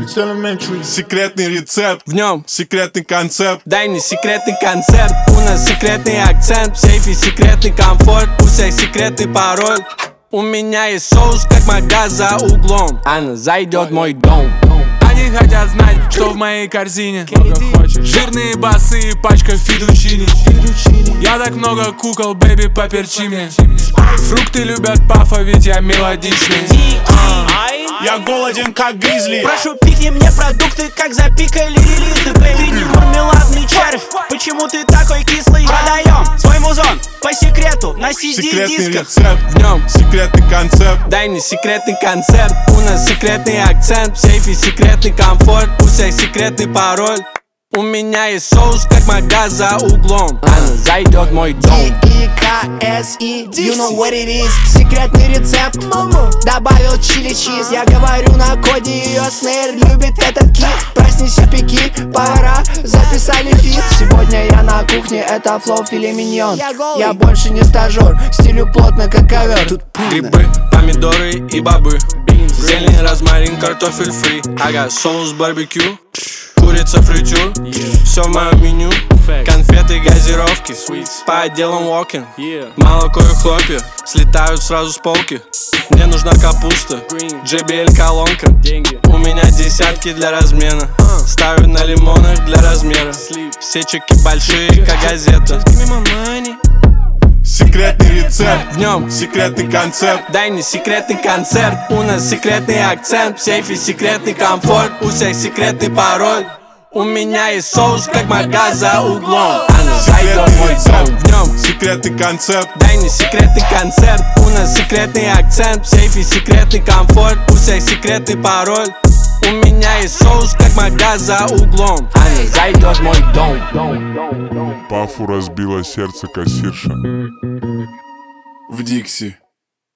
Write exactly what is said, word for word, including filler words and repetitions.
Секретный рецепт, в нем секретный концепт. дай мне секретный концерт. У нас секретный акцент, в сейфе секретный комфорт. У всех секретный пароль. У меня есть соус, как магаз за углом. Она зайдет в мой дом. Они хотят знать, что в моей корзине. Жирные басы и пачка фидучини. Я так много кукол, бэби, поперчи мне. Фрукты любят пафа, ведь я мелодичный. Я голоден, как гризли. Прошу, пикни мне продукты, как запикали релизы, бэй. Ты не мармеладный червь, почему ты такой кислый? Продаем свой музон по секрету на си Секретный ди-дисках. рецепт, В нем секретный концепт. дай мне секретный концерт. У нас секретный акцент, в сейфе секретный комфорт. У всех секретный пароль. У меня есть соус, как магаз за углом. Она зайдет в мой дом. ди и ка эс и, you know what it is. Секретный рецепт, добавил чили чиз. Я говорю на коде, ее снейр любит этот кит. Проснись, пики, повара записали фит. Сегодня я на кухне, это флоу филе миньон. Я больше не стажер, стилю плотно, как ковер. Тут Грибы, помидоры и бобы. Зелень, розмарин, картофель фри. Ага, соус барбекю, курица фритюр. Все в моем меню. Конфеты, газировки. По отделам walking. Молоко и хлопья слетают сразу с полки. Мне нужна капуста, джей би эл колонка. У меня десятки для размена. Ставлю на лимонах для размера. Все чеки большие, как газета. Секретный рецепт, В нем секретный концепт. дай мне секретный концерт. У нас секретный акцент, в сейфе секретный комфорт. У всех секретный пароль. У меня есть соус, как магаз за углом. Она зайдет в мой дом. В нем Секретный концепт, дай мне секретный концерт. У нас секретный акцент, в сейфе секретный комфорт. У всех секретный пароль. У меня есть соус, как магаз за углом. Она зайдет в мой дом. Пафу разбило сердце кассирша. в Дикси.